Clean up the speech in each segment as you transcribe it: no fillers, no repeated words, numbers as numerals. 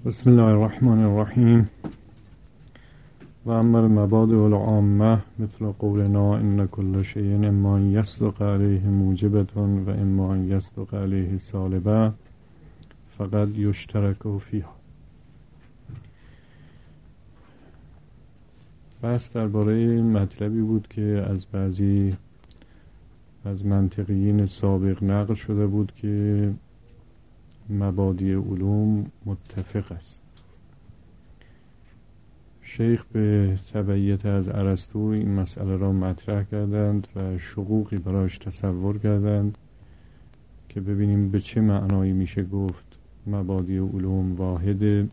بسم الله الرحمن الرحیم. و اما المبادئ العامة مثل قولنا ان كل شيء اما ان يصدق عليه موجبة و اما ان يصدق عليه سالبة فقد يشترك فيها. بحث درباره مطلبی بود که از بعضی از منطقیین سابق نقل شده بود که مبادئ علوم متفق است. شیخ به تبعیت از ارسطو این مسئله را مطرح کردند و شقوقی برایش تصور کردند که ببینیم به چه معنایی میشه گفت مبادئ علوم واحده.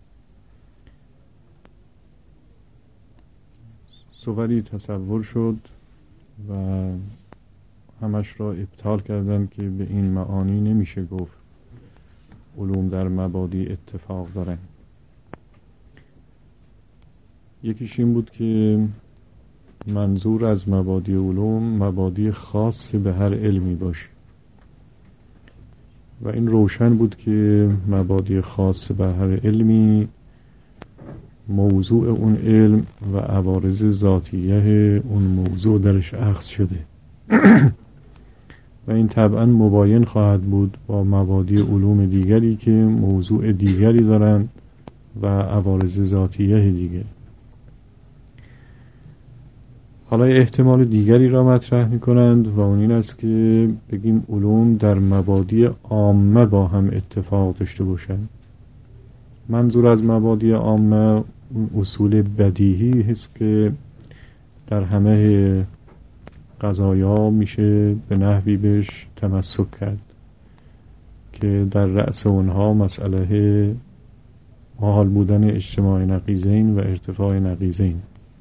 صوری تصور شد و همش را ابطال کردند که به این معانی نمیشه گفت علوم در مبادئ اتفاق دارن. یکیش این بود که منظور از مبادئ علوم مبادئ خاص به هر علمی باشه و این روشن بود که مبادئ خاص به هر علمی موضوع اون علم و عوارض ذاتیه اون موضوع درش اخذ شده و این طبعا مباین خواهد بود با مبادئ علوم دیگری که موضوع دیگری دارند و عوارض ذاتیه دیگر. حالا احتمال دیگری را مطرح می کنند و اون این است که بگیم علوم در مبادئ عامه با هم اتفاق داشته باشند. منظور از مبادئ عامه اصول بدیهی هست که در همه قضایا میشه به نحوی بهش تمسک کرد که در رأس اونها مسئله محال بودن اجتماع نقیضین و ارتفاع نقیضین.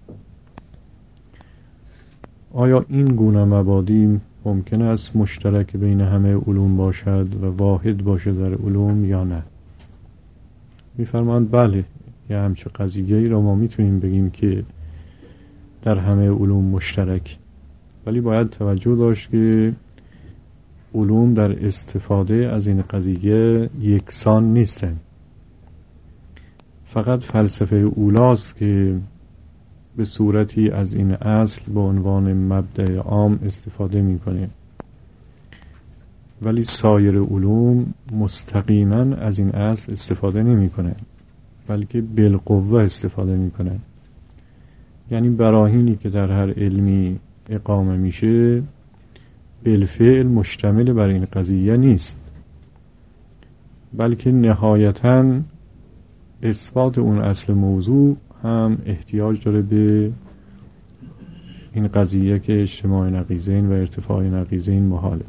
آیا این گونه مبادئ ممکن است مشترک بین همه علوم باشد و واحد باشد در علوم یا نه؟ میفرمایند بله، یه همچه قضیه‌ای را ما میتونیم بگیم که در همه علوم مشترک، ولی باید توجه داشت که علوم در استفاده از این قضیه یکسان نیستند. فقط فلسفه اولاست که به صورتی از این اصل به عنوان مبدأ عام استفاده میکنه، ولی سایر علوم مستقیما از این اصل استفاده نمیکنه بلکه بالقوه استفاده میکنه. یعنی براهینی که در هر علمی اقامه میشه بالفعل مشتمل بر این قضیه نیست، بلکه نهایتاً اثبات اون اصل موضوع هم احتیاج داره به این قضیه که اجتماع نقیضین و ارتفاع نقیضین محاله.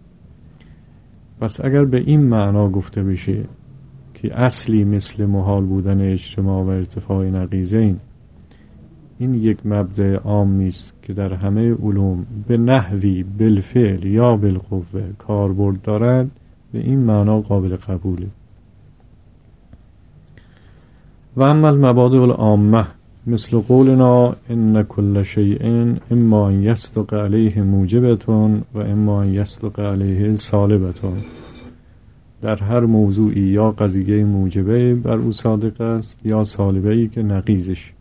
پس اگر به این معنا گفته بشه که اصلی مثل محال بودن اجتماع و ارتفاع نقیضین این یک مبدأ عام نیست که در همه علوم به نحوی بالفعل یا بالقوه کاربرد دارد، به این معنا قابل قبوله. و اما المبادئ العامة مثل قولنا ان كل شيء اما ان يصدق عليه موجبة و اما ان يصدق عليه سالبة. در هر موضوعی یا قضیه موجبه بر او صادق است یا سالبه‌ای که نقیضش.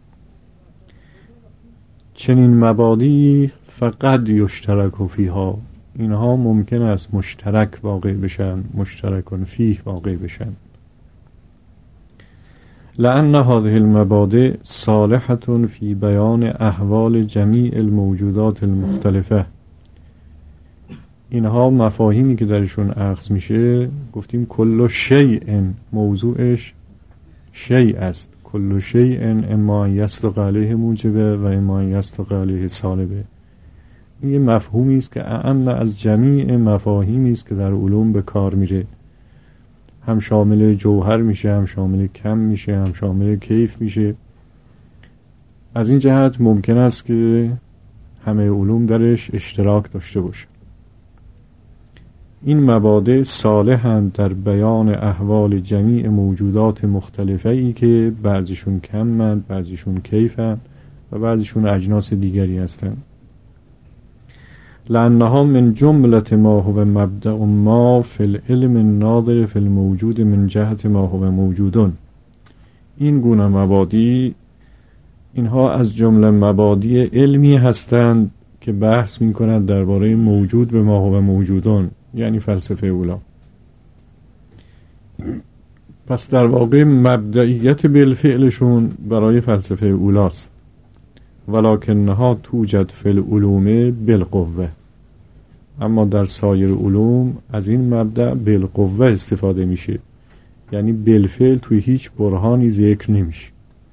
چنین مبادی فقط یشترک فیها، اینها ممکن است مشترک واقع بشن، مشترکن فیه واقع بشن. لأن هذه المبادئ صالحة في بیان احوال جمیع الموجودات المختلفه. اینها مفاهیمی که درشون اخذ میشه، گفتیم کل شیء موضوعش شیء است، کل شیء اما ان یصدق علیه موجبه و اما ان یصدق علیه سالبه. این یه مفهومی است که اعم از جمیع مفاهیمی است که در علوم به کار میره، هم شامل جوهر میشه، هم شامل کم میشه، هم شامل کیف میشه. از این جهت ممکن است که همه علوم درش اشتراک داشته باشه. این مبادئ صالحند در بیان احوال جمیع موجودات مختلفه ای که بعضیشون کمند، بعضیشون کیفند و بعضیشون اجناس دیگری هستند. لأنها من جملة ما هو مبدأ ما في العلم الناظر في الموجود من جهت ما هو موجودون. این گونه مبادی، اینها از جمله مبادی علمی هستند که بحث می کنند درباره موجود به ما و موجودان، یعنی فلسفه اولا. پس در واقع مبدئیت بالفعلشون برای فلسفه اولاست. ولکنها توجد فی العلوم بالقوه، اما در سایر علوم از این مبدأ بالقوه استفاده میشه، یعنی بالفعل توی هیچ برهانی ذکر نمیشه.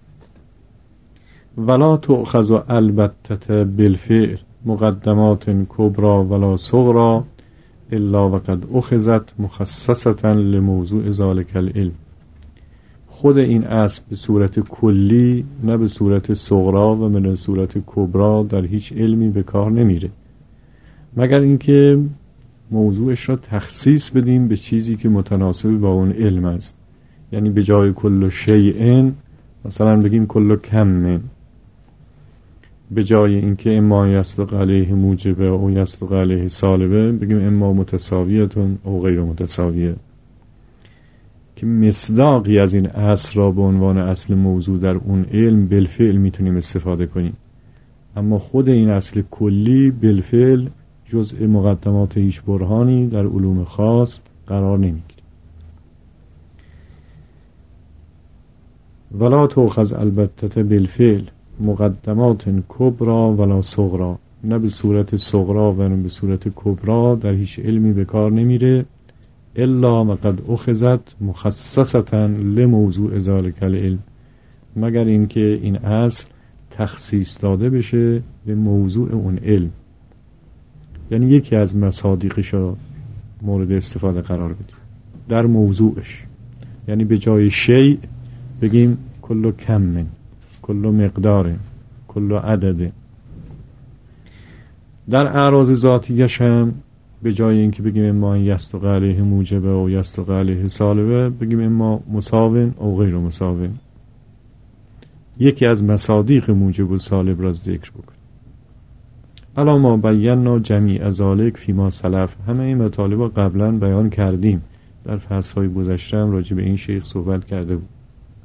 ولا تؤخذ البتة بالفعل مقدمات کبرى ولا صغرى الا وقد اخذت مخصصة لموضوع ذلك العلم. خود این اصل به صورت کلی نه به صورت صغرا و من صورت کبرا در هیچ علمی به کار نمیره، مگر اینکه موضوعش را تخصیص بدیم به چیزی که متناسب با اون علم است. یعنی به جای کل شیء مثلا بگیم کل کم، به جای اینکه اما یصدق علیه موجبه او یصدق علیه سالبه بگیم اما متساویتون او غیر متساویه، که مصداقی از این اصل را به عنوان اصل موضوع در اون علم بالفعل میتونیم استفاده کنیم. اما خود این اصل کلی بالفعل جزء مقدمات هیچ برهانی در علوم خاص قرار نمیگیره. ولا تؤخذ البتة بالفعل مقدمات کبرى ولا صغرى، نه به صورت صغرا و نه به صورت کبرا در هیچ علمی به کار نمیره، الا وقد اخذت مخصصة لموضوع ذلك العلم، مگر اینکه این اصل تخصیص داده بشه به موضوع اون علم، یعنی یکی از مصادیقش را مورد استفاده قرار بدیم در موضوعش. یعنی به جای شیء بگیم کل کم، کل مقدار، کل عدد. در اعراض ذاتیش هم به جای اینکه بگیم اما یصدق علیه موجبه و یصدق علیه سالبه بگیم اما مساوین او غیر مساوین، یکی از مصادیق موجب و سالب را ذکر بکن. الا ما بینا جمیع ذالک فیما سلف، همه این مطالب را قبلا بیان کردیم، در فصل‌های گذشته هم راجع به این شیخ صحبت کرده بود.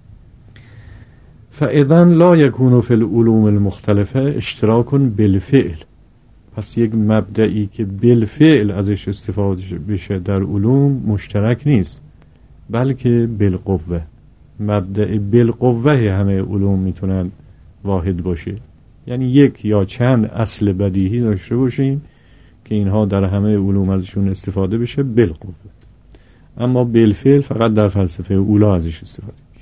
فاذا لا یکون فی العلوم المختلفه اشتراک بالفعل، پس یک مبدئی که بالفعل ازش استفاده بشه در علوم مشترک نیست، بلکه بالقوه. مبدأ بالقوه همه علوم میتونن واحد باشه، یعنی یک یا چند اصل بدیهی داشته باشیم که اینها در همه علوم ازشون استفاده بشه بالقوه، اما بالفعل فقط در فلسفه اولا ازش استفاده میشه.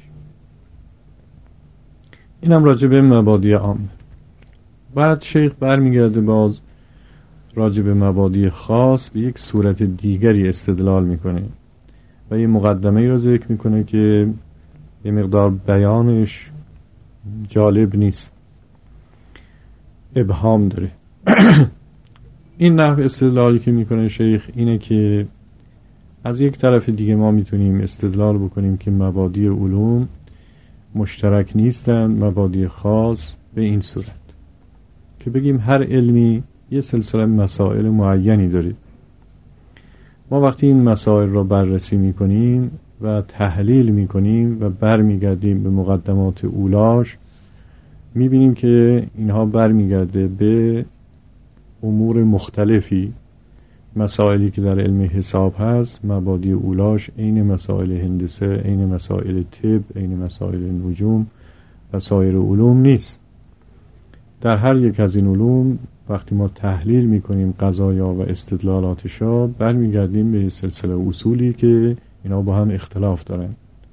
اینم راجع به مبادی عام. بعد شیخ برمیگرده باز راجع به مبادی خاص به یک صورت دیگری استدلال میکنه و یه مقدمه را ذکر میکنه که یه مقدار بیانش جالب نیست، ابهام داره. این نحو استدلالی که میکنه شیخ اینه که از یک طرف دیگه ما میتونیم استدلال بکنیم که مبادی علوم مشترک نیستند، مبادی خاص به این صورت که بگیم هر علمی یه سلسله مسائل معینی داره. ما وقتی این مسائل را بررسی میکنیم و تحلیل میکنیم و برمیگردیم به مقدمات اولاش، میبینیم که اینها برمیگرده به امور مختلفی. مسائلی که در علم حساب هست مبادی اولاش عین مسائل هندسه، عین مسائل طب، عین مسائل نجوم و سایر علوم نیست. در هر یک از این علوم وقتی ما تحلیل میکنیم قضایا و استدلالاتشا، برمیگردیم به سلسله اصولی که اینا با هم اختلاف دارن.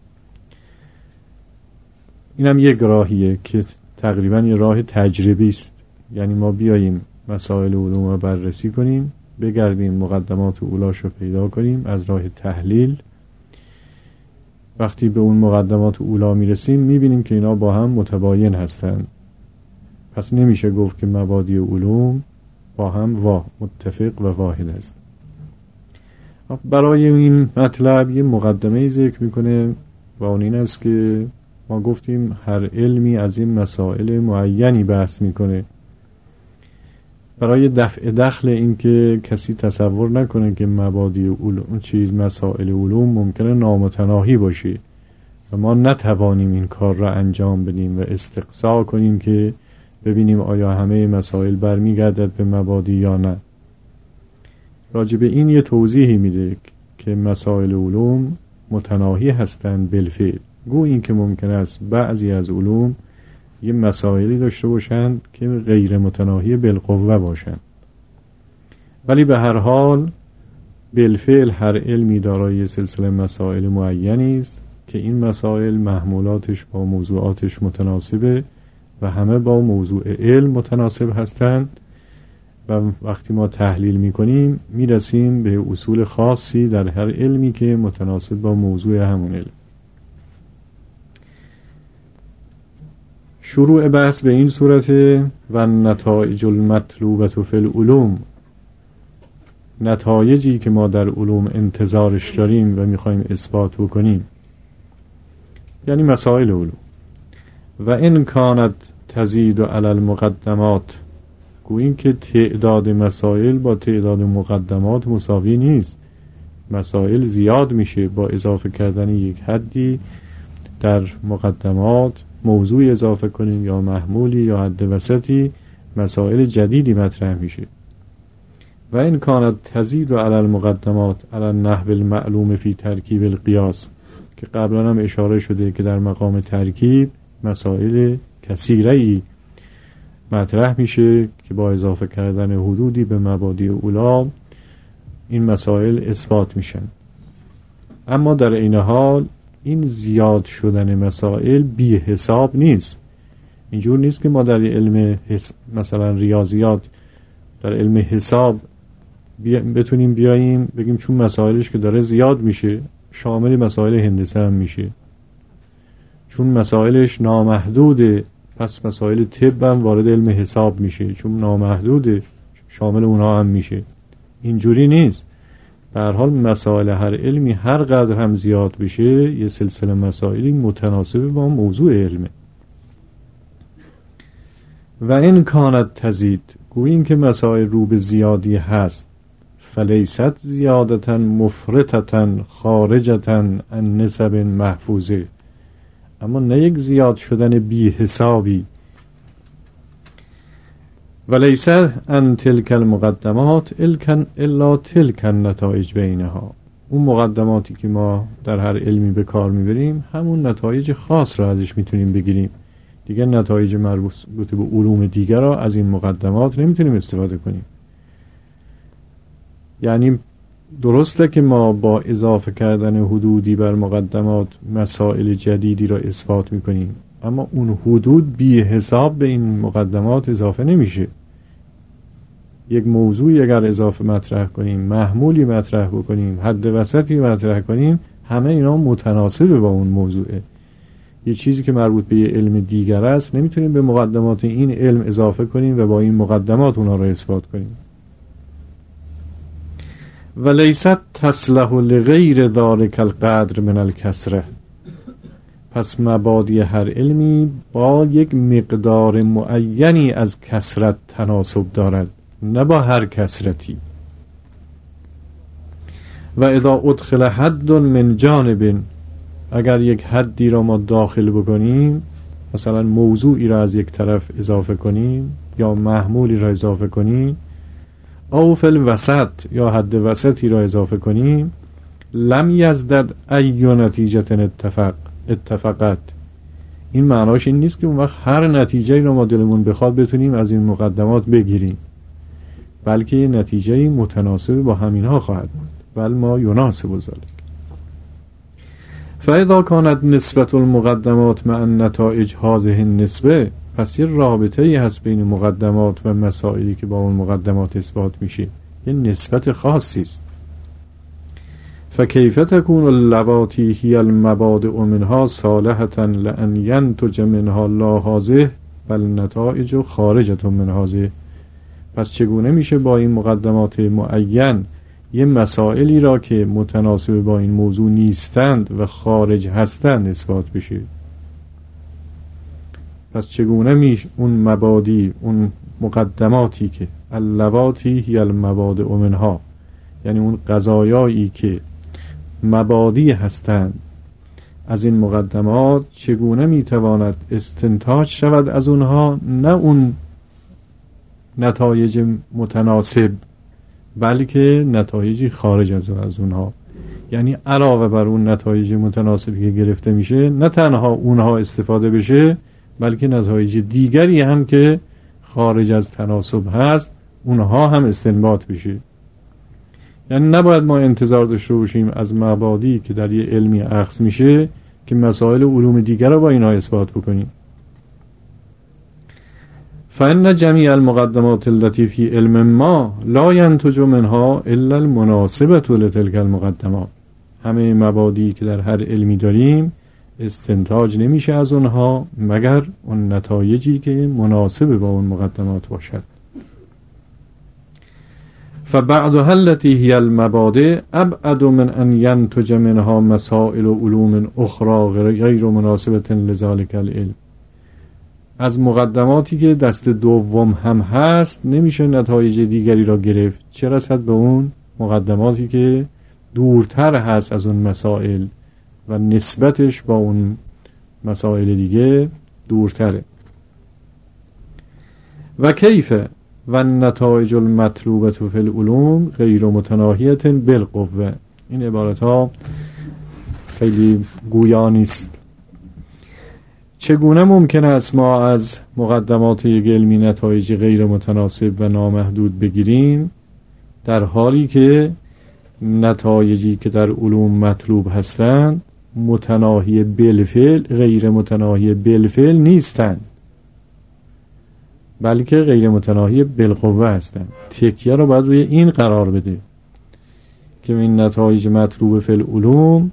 اینم یک راهیه که تقریبا یه راه تجربی است، یعنی ما بیاییم مسائل علوم رو بررسی کنیم، بگردیم مقدمات اولاش رو پیدا کنیم از راه تحلیل. وقتی به اون مقدمات اولا میرسیم میبینیم که اینا با هم متباین هستند، پس نمیشه گفت که مبادی علوم با هم متفق و واحد است. برای این مطلب یه مقدمه ذکر میکنه و اون این است که ما گفتیم هر علمی از این مسائل معینی بحث میکنه. برای دفع دخل این که کسی تصور نکنه که مبادی علوم مسائل علوم ممکنه نامتناهی باشه و ما نتوانیم این کار را انجام بدیم و استقصا کنیم که ببینیم آیا همه مسائل برمیگردد به مبادی یا نه. راجع به این یه توضیحی میده که مسائل علوم متناهی هستند بالفعل. گو این که ممکن است بعضی از علوم یه مسائلی داشته باشند که غیر متناهی بالقوه باشند، ولی به هر حال بالفعل هر علمی دارای سلسله مسائل معینی است که این مسائل محمولاتش با موضوعاتش متناسبه و همه با موضوع علم متناسب هستند و وقتی ما تحلیل میکنیم میرسیم به اصول خاصی در هر علمی که متناسب با موضوع همون علم. شروع بحث به این صورت و نتایج المطلوبة فی العلوم، نتایجی که ما در علوم انتظارش داریم و میخوایم اثبات بکنیم، یعنی مسائل علوم. و ان کانت تزید علی المقدمات، گوییم که تعداد مسائل با تعداد مقدمات مساوی نیست. مسائل زیاد میشه با اضافه کردن یک حدی در مقدمات، موضوع اضافه کنیم یا محمولی یا حد وسطی، مسائل جدیدی مطرح میشه. و این کانت تزید علی المقدمات علی النحو المعلوم فی ترکیب القیاس، که قبلا هم اشاره شده که در مقام ترکیب مسائل کثیره‌ای مطرح میشه که با اضافه کردن حدودی به مبادی اولی این مسائل اثبات میشن. اما در این حال این زیاد شدن مسائل بی حساب نیست. اینجور نیست که ما در علم مثلا ریاضیات، در علم حساب بتونیم بیاییم بگیم چون مسائلش که داره زیاد میشه شامل مسائل هندسه هم میشه، چون مسائلش نامحدوده پس مسائل طب هم وارد علم حساب میشه، چون نامحدوده شامل اونها هم میشه. اینجوری نیست. به هر حال مسائل هر علمی هر قدر هم زیاد بشه یه سلسله مسائلی متناسب با موضوع علمه. و این کانت تزید، گوییم که مسائل رو به زیادی هست، فلیست زیادتا مفرطتا خارجتا عن نسب محفوظه، اما نه یک زیاد شدن بی حسابی. ولیس ان تلک المقدمات الا تلک النتایج بینها، اون مقدماتی که ما در هر علمی به کار میبریم همون نتایج خاص را ازش میتونیم بگیریم، دیگه نتایج مربوط به علوم دیگر را از این مقدمات نمیتونیم استفاده کنیم. یعنی درسته که ما با اضافه کردن حدودی بر مقدمات مسائل جدیدی را اثبات میکنیم، اما اون حدود بی حساب به این مقدمات اضافه نمیشه. یک موضوعی اگر اضافه مطرح کنیم، محمولی مطرح بکنیم، حد وسطی مطرح کنیم، همه اینا متناسب با اون موضوعه. یه چیزی که مربوط به یه علم دیگر است نمیتونیم به مقدمات این علم اضافه کنیم و با این مقدمات اونا را اثبات کنیم. و لیست تصلح لغیر ذلک القدر من الکثره، پس مبادی هر علمی با یک مقدار معینی از کثرت تناسب دارد، نه با هر کثرتی. و اذا ادخل حد من جانب، اگر یک حدی را ما داخل بکنیم، مثلا موضوعی را از یک طرف اضافه کنیم یا محمولی را اضافه کنیم، او فی الوسط یا حد وسطی را اضافه کنیم، لم یزدد ای نتیجه اتفقت، این معناش این نیست که اون وقت هر نتیجه را ما دلمون بخواد بتونیم از این مقدمات بگیریم، بلکه یه نتیجه متناسب با همینها خواهد بود. بل ما یناسب ذلک. فاذا کانت نسبت المقدمات مع النتائج هذه النسبه، پس یه رابطه ای هست بین مقدمات و مسائلی که با اون مقدمات اثبات میشه، یه نسبت خاصی است. فکیف تکون اللواتی هی المبادئ منها صالحة لأن ینتج منها لا هذه بل نتائج خارجة من هذه، پس چگونه میشه با این مقدمات معین یه مسائلی را که متناسب با این موضوع نیستند و خارج هستند اثبات بشه؟ پس چگونه میشه اون مبادی، اون مقدماتی که اللواتی هی المبادئ منها، یعنی اون قضایایی که مبادی هستند از این مقدمات چگونه میتواند استنتاج شود از اونها، نه اون نتایج متناسب بلکه نتایجی خارج از اونها، یعنی علاوه بر اون نتایج متناسبی که گرفته میشه نه تنها اونها استفاده بشه بلکه نتایج دیگری هم که خارج از تناسب هست اونها هم استنباط بشه. یعنی نباید ما انتظار داشته باشیم از مبادی که در یه علمی اخذ میشه که مسائل علوم دیگر رو با اینها اثبات بکنیم. فإن جمیع المقدمات التي في علم ما لا ينتج منها الا المناسبة لتلك المقدمات. همه مبادی که در هر علمی داریم استنتاج نمیشه از اونها مگر اون نتایجی که مناسب با اون مقدمات باشد. فبعدها التي هي المبادئ ابعد من ان ينتج منها مسائل و علوم اخرى غیر مناسبة لذلك العلم. از مقدماتی که دست دوم هم هست نمیشه نتایج دیگری را گرفت، چه رسد به اون مقدماتی که دورتر هست از اون مسائل و نسبتش با اون مسائل دیگه دورتره. و کیف و نتایج المطلوبه فی العلوم غیر متناهیه بالقوه. این عبارت ها خیلی گویا نیست. چگونه ممکن است ما از مقدمات یک علمی نتایج غیر متناسب و نامحدود بگیریم در حالی که نتایجی که در علوم مطلوب هستند متناهی بالفعل غیر متناهی بالفعل نیستند بلکه غیر متناهی بالقوه هستند. تکیه رو باید روی این قرار بده که این نتایج مطلوب فی العلوم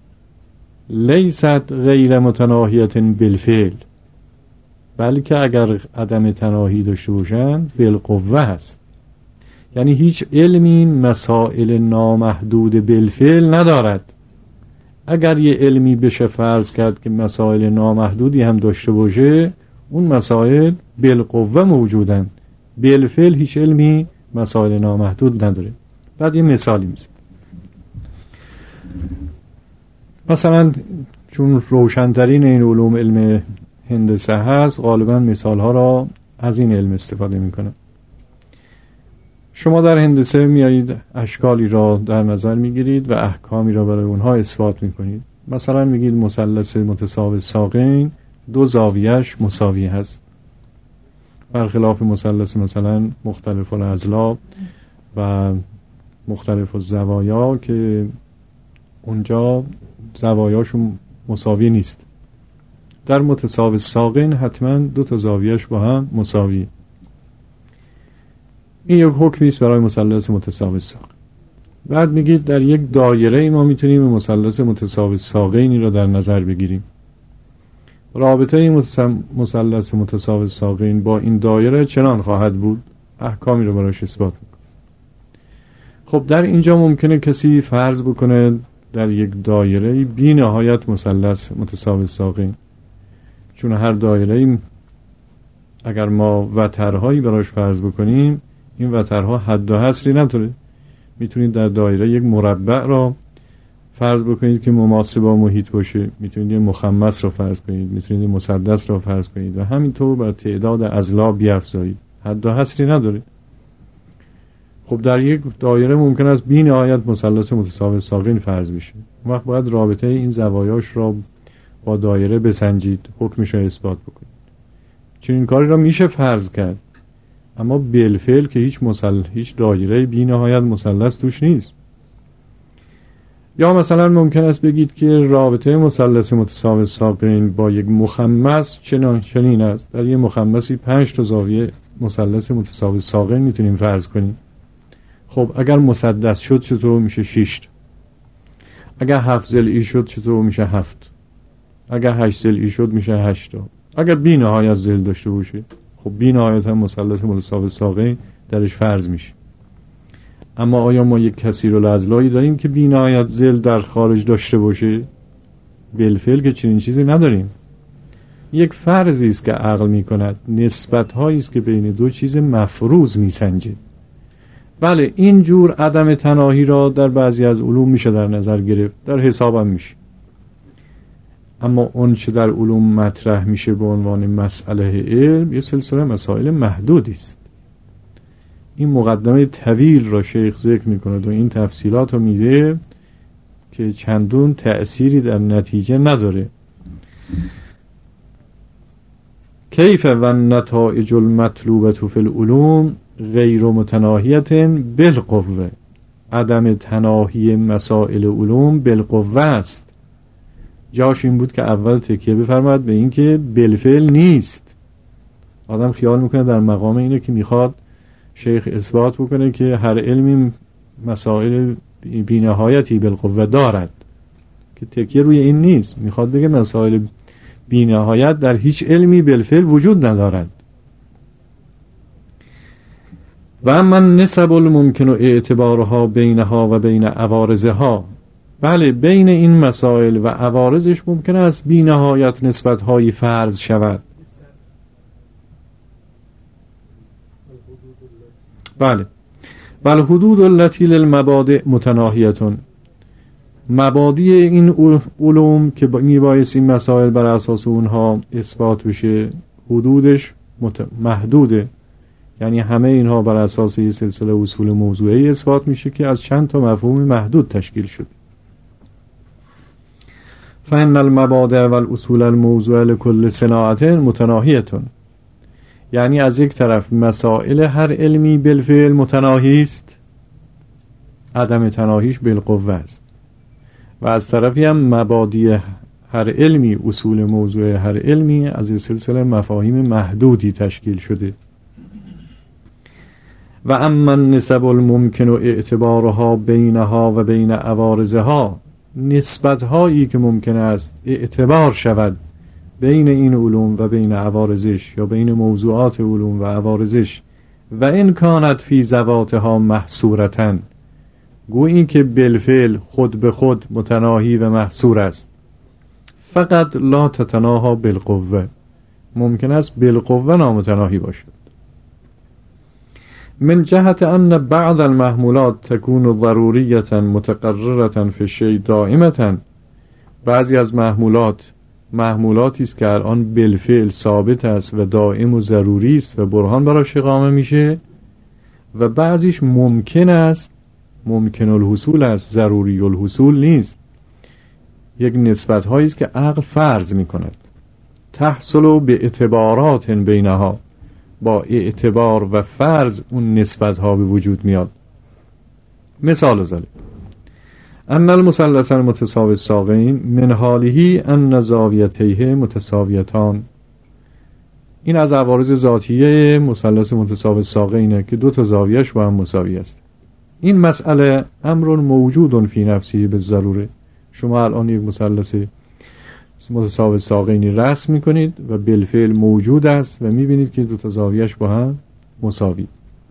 لیست غیر متناهیت بالفعل، بلکه اگر عدم تناهی داشته باشند بالقوه هست. یعنی هیچ علمی مسائل نامحدود بالفعل ندارد. اگر یه علمی بشه فرض کرد که مسائل نامحدودی هم داشته باشه اون مسائل بالقوه موجودن، بالفعل هیچ علمی مسائل نامحدود نداره. بعد یه مثالی میزنم. مثلا چون روشنترین این علوم علم هندسه هست غالبا مثال ها را از این علم استفاده میکنه. شما در هندسه میایید اشکالی را در نظر میگیرید و احکامی را برای اونها اثبات میکنید. مثلا میگید مثلث متساوی ساقین دو زاویهش مساوی هست، برخلاف مثلث مثلا مختلف الاضلاع و مختلف الزوایا که اونجا زوایاشون مساوی نیست. در متساوی ساقین حتما دو تا زاویهش با هم مساوی. این یک حکمی است برای مثلث متساوی ساقین. بعد میگید در یک دایره ما میتونیم مثلث متساوی ساقینی را در نظر بگیریم. رابطه این مثلث متساوی ساقین با این دایره چنان خواهد بود، احکامی رو براش اثبات میکنه. خب در اینجا ممکنه کسی فرض بکنه در یک دایره بی نهایت مثلث متساوی ساقین، چون هر دایره اگر ما وترهایی براش فرض بکنیم این وترها حد و حصری نداره. میتونید در دایره یک مربع را فرض بکنید که مماثل با محیط باشه، میتونید یک مخمس را فرض کنید، میتونید یک مسدس را فرض کنید و همینطور بر تعداد اضلاع بیفزایید، حد و حصری نداره. خب در یک دایره ممکن است بی نهایت مثلث متساوی ساقین فرض بشه. اون وقت باید رابطه این زوایاش را با دایره بسنجید، حکمش را اثبات بکنید. چون این کاری را میشه فرض کرد، اما بالفعل که هیچ دایره بی نهایت مثلث توش نیست. یا مثلا ممکن است بگید که رابطه مثلث متساوی ساقین با یک مخمس چنین است. در یک مخمسی 5 تا زاویه مثلث متساوی ساقین میتونیم فرض کنیم. خب اگر مسدس شد چطور میشه 6 تا؟ اگر 7 ضلعی شد چطور میشه 7؟ اگر 8 ضلعی شد میشه 8 تا. اگر بی نهایت ضلع داشته باشه خب بی نهایت هم مثلث متساوی ساقین درش فرض میشه. اما آیا ما یک کثیر الاضلاعی داریم که بی نهایت ضلع در خارج داشته باشه؟ بالفعل که چنین چیزی نداریم. یک فرضی است که عقل میکند، نسبت هایی است که بین دو چیز مفروض میسنجه. بله این جور عدم تناهی را در بعضی از علوم میشه در نظر گرفت، در حساب هم میشه. اما اون چه در علوم مطرح میشه به عنوان مسئله علم یه سلسله مسائل محدودی است. این مقدمه طویل را شیخ ذکر میکنه و این تفصیلات رو میده که چندون تأثیری در نتیجه نداره. کیف و نتائج المطلوبه فی العلوم غیر متناهیت بالقوه. عدم تناهی مسائل علوم بالقوه است. جاش این بود که اول تکیه بفرماد به این که بالفعل نیست. آدم خیال میکنه در مقام اینه که میخواد شیخ اثبات بکنه که هر علمی مسائل بی‌نهایتی بالقوه دارد، که تکیه روی این نیست. میخواد بگه مسائل بی‌نهایت در هیچ علمی بالفعل وجود ندارد. و من نسب الممکن و اعتبارها بینها و بین عوارضها. بله، بین این مسائل و عوارضش ممکن است بی‌نهایت نسبت‌هایی فرض شود. بله، بل حدود التي للمبادئ متناهیتون. مبادی این علوم که میبایست این مسائل بر اساس اونها اثبات بشه، حدودش محدوده. یعنی همه اینها بر اساس یه سلسله اصول موضوعی اثبات میشه که از چند تا مفهوم محدود تشکیل شده. فإن المبادئ والأصول الموضوع لكل صناعة متناهیتون. یعنی از یک طرف مسائل هر علمی بالفعل متناهی است، عدم تناهیش بالقوه است، و از طرفی هم مبادی هر علمی، اصول موضوع هر علمی از این سلسله مفاهیم محدودی تشکیل شده. و اما النسب الممکن و اعتبارها بینها و بین عوارضها. نسبت هایی که ممکن است اعتبار شود بین این علوم و بین عوارضش، یا بین موضوعات علوم و عوارضش، و این کانت فی ذواتها محصورتن. گویی که بالفعل خود به خود متناهی و محصور است، فقط لا تتناها بالقوه. ممکن است بالقوه نامتناهی باشد. من جهت ان بعض المحمولات تكون ضروریة متقررة فی الشیء دائمة. بعضی از محمولاتی است که الان بالفعل ثابت است و دائم و ضروری است و برهان براش اقامه میشه، و بعضیش ممکن است، ممکن الحصول است، ضروری الحصول نیست. یک نسبت هایی است که عقل فرض میکند. تحصل به اعتبارات بینها. با اعتبار و فرض اون نسبت ها به وجود میاد. مثال ذلك ان المثلث المتساوی الساقین من حاله ان زاویتیه متساویتان. این از عوارض ذاتیه مثلث متساوی الساقینه که دو تا زاویه‌اش با هم مساوی است. این مسئله امر موجود فی نفسه بالضروره. شما الان یک مثلث متساوی الساقینی رسم میکنید و بالفعل موجود است و میبینید که دو تا زاویه‌اش با هم مساوی.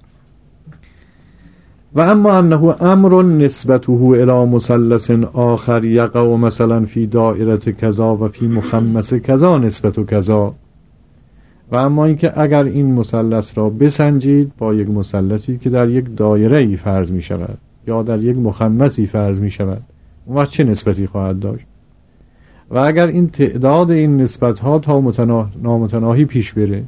و اما انه امر نسبته الى مثلث آخر یقع مثلا فی دائره کذا و فی مخمس کذا نسبت کذا. و اما اینکه اگر این مثلث را بسنجید با یک مثلثی که در یک دایره ای فرض می شود یا در یک مخمسی فرض می شود، اون چه نسبتی خواهد داشت؟ و اگر این تعداد این نسبت ها تا نامتناهی پیش بره،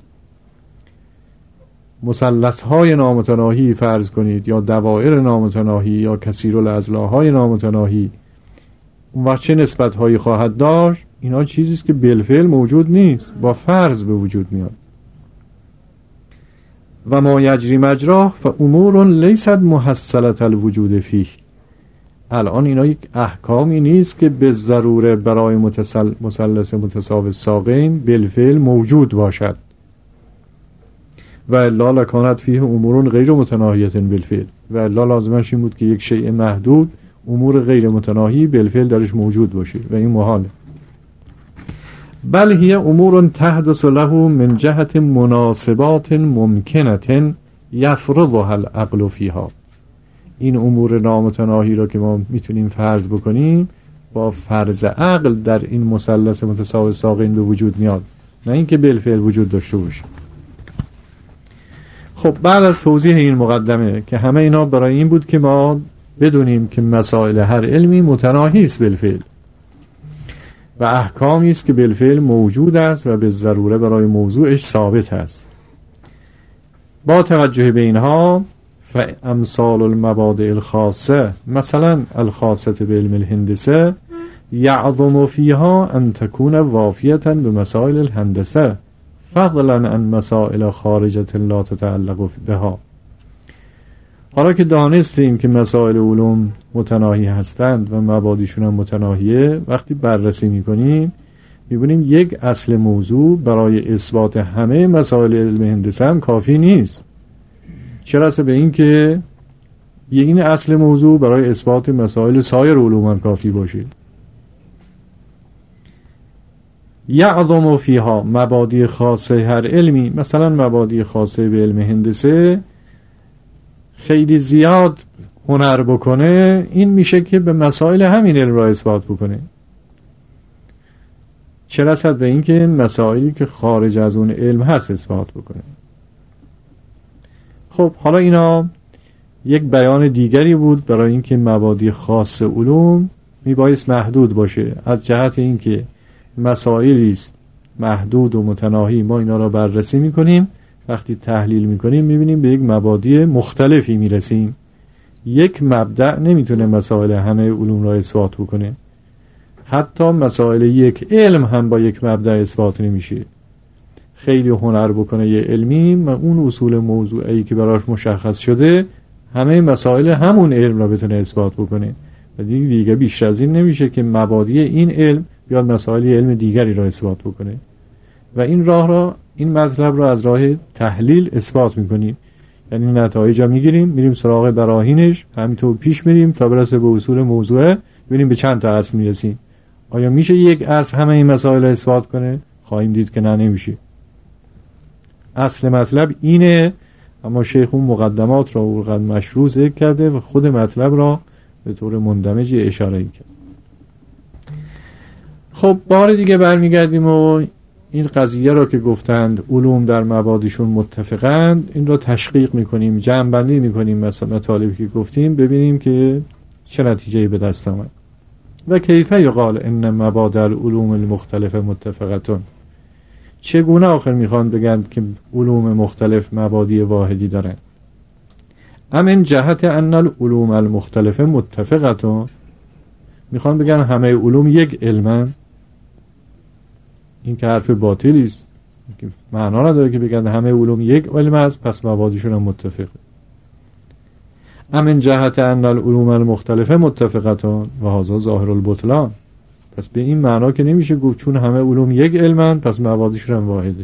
مثلث های نامتناهی فرض کنید یا دوائر نامتناهی یا کثیرالاضلاع‌های نامتناهی، اون وقت چه نسبت هایی خواهد داشت؟ اینا چیزی است که بالفعل موجود نیست، با فرض به وجود میاد. و ما یجری مجراه فامور لیست محصلة الوجود فیه. الان اینا یک احکامی نیست که به ضروره برای مثلث متساوی الساقین بالفعل موجود باشد. و الا لکانت فیه امور غیر متناهیه بالفعل. و الا لازمش این بود که یک شیء محدود امور غیر متناهی بالفعل درش موجود باشه و این محاله. بل هی امور تحدث له من جهت مناسبات ممکنه یفرضها العقل فیها. این امور نامتناهی را که ما میتونیم فرض بکنیم با فرض عقل در این مثلث متساوی الساقین به وجود میاد، نه اینکه بالفعل وجود داشته باشه. خب بعد از توضیح این مقدمه که همه اینا برای این بود که ما بدونیم که مسائل هر علمی متناهی است بالفعل، و احکامی است که بالفعل موجود است و به ضروره برای موضوعش ثابت است. با توجه به اینها فامثال المبادئ الخاصه مثلا الخاصه بعلم الهندسه یعظم فیها ان تكون وافیه بمسائل الهندسه فضلا عن مسائل خارجه لا تتعلق بها. حالا که دانستیم که مسائل علوم متناهی هستند و مبادیشون هم متناهیه، وقتی بررسی میکنیم میبینیم یک اصل موضوع برای اثبات همه مسائل علم هندسه هم کافی نیست، چه رسه به این که این اصل موضوع برای اثبات مسائل سایر علوم هم کافی باشه. یعظم فیها مبادی خاصه هر علمی، مثلا مبادی خاصه به علم هندسه خیلی زیاد هنر بکنه، این میشه که به مسائل همین علم را اثبات بکنه، چه رسد به این که مسائلی که خارج از اون علم هست اثبات بکنه. خب حالا اینا یک بیان دیگری بود برای اینکه مبادی خاص علوم میبایست محدود باشه، از جهت اینکه مسائلی است محدود و متناهی ما اینا را بررسی میکنیم، وقتی تحلیل میکنیم میبینیم به یک مبادی مختلفی میرسیم. یک مبدأ نمیتونه مسائل همه علوم را اثبات بکنه، حتی مسائل یک علم هم با یک مبدأ اثبات نمیشه. خیلی هنر بکنه یه علمی و اون اصول موضوعی که براش مشخص شده همه مسائل همون علم را بتونه اثبات بکنه و دیگه بیشتر از این نمیشه که مبادی این علم بیاد مسائل علم دیگری را اثبات بکنه و این مطلب را از راه تحلیل اثبات میکنیم، یعنی نتایج را میگیریم میریم سراغ براهینش، همینطور پیش میریم تا برسه به اصول موضوعه، ببینیم به چند تا اصل میرسیم. آیا میشه یک اصل همه این مسائل اثبات کنه؟ خواهیم دید که نه، نمیشه. اصل مطلب اینه، اما شیخ اون مقدمات را اونقدر مشروع ذکر کرده و خود مطلب را به طور مندمج اشاره کرد. خب بار دیگه برمیگردیم و این قضیه را که گفتند علوم در مبادیشون متفقند، این را تشقیق میکنیم، جمع‌بندی میکنیم مثلا مطالبی که گفتیم، ببینیم که چه نتیجه‌ای به دست آمد. و کیفه یقال ان مبادی العلوم المختلفه متفقتون، چگونه آخر میخوان بگن که علوم مختلف مبادی واحدی دارن؟ امن جهت ان العلوم المختلفه متفقتون، میخوان بگن همه علوم یک علمن؟ این که حرف باطلی است، معنا نداره که بگن همه علوم یک علم است پس مبادیشون هم متفقه. امن جهت ان العلوم المختلفه متفقتون و هذا ظاهر البطلان، پس به این معنا که نمیشه گفت چون همه علوم یک علمن پس مبادیشون هم واحده.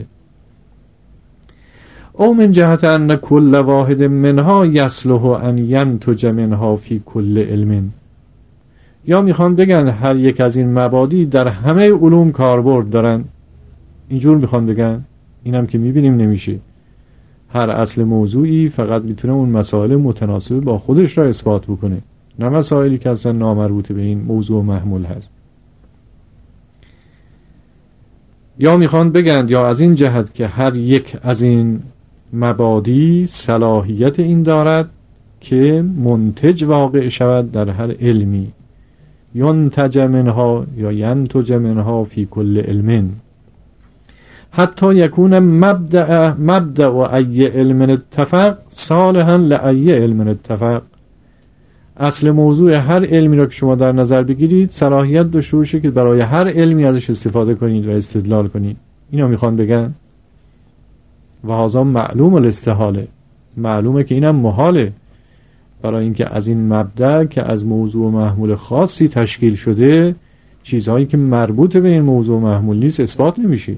او من جهت ان کل واحد منها یصلح ان ینتج منها فی کل علم، یا میخوان بگن هر یک از این مبادی در همه علوم کاربرد دارن، اینجور میخوان بگن. اینم که میبینیم نمیشه، هر اصل موضوعی فقط میتونه اون مسائل متناسب با خودش را اثبات بکنه، نه مسائلی که اصلا نامربوط به این موضوع محمول هست. یا میخوان بگن یا از این جهت که هر یک از این مبادی صلاحیت این دارد که منتج واقع شود در هر علمی، ینتج منها یا ینتج منها فی کل علم، حتی یکون مبدأ و ای علم اتفق صالحا لای علم اتفق. اصل موضوع هر علمی را که شما در نظر بگیرید صلاحیت داشته باشه که برای هر علمی ازش استفاده کنید و استدلال کنید. اینا میخوان بگن و هذا معلوم الاستحاله، معلومه که اینم محاله، برای اینکه از این مبدأ که از موضوع محمول خاصی تشکیل شده چیزهایی که مربوط به این موضوع محمول نیست اثبات نمیشه.